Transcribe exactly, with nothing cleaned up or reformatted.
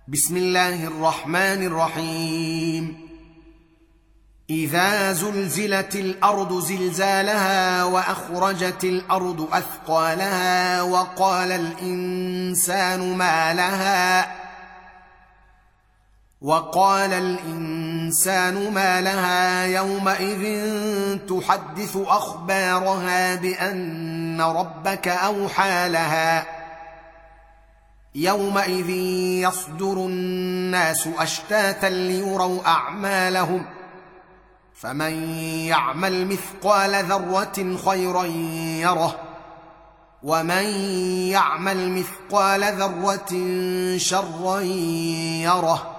بسم الله الرحمن الرحيم. إذا زلزلت الأرض زلزالها وأخرجت الأرض أثقالها وقال الإنسان ما لها وقال الإنسان ما لها يومئذ تحدث أخبارها بأن ربك أوحى لها يومئذ يصدر الناس أشتاتا ليروا أعمالهم فمن يعمل مثقال ذرة خيرا يره ومن يعمل مثقال ذرة شرا يره